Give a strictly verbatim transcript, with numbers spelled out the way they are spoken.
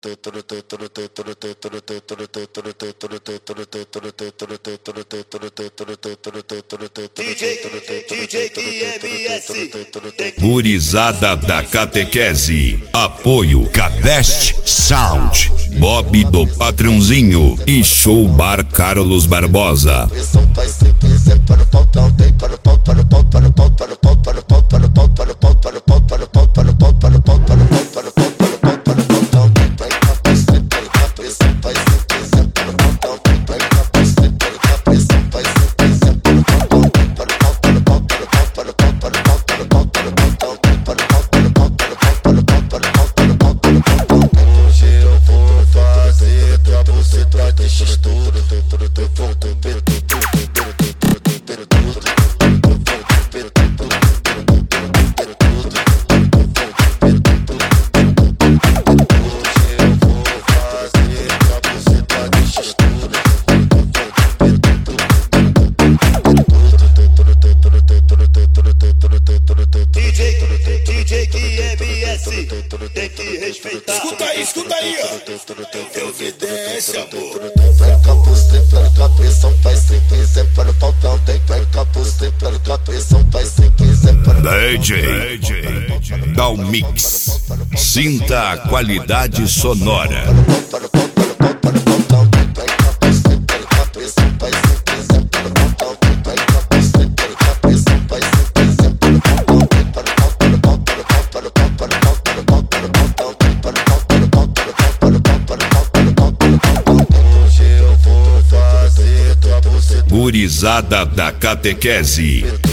Gurizada da catequese. Apoio Cadeste Sound, Bob do Patrãozinho e Show Bar Carlos Barbosa. Tem que respeitar. Escuta aí, escuta aí, ó. Evidência, amor. D J Dal Mix. Sinta a qualidade sonora. Gurizada da catequese.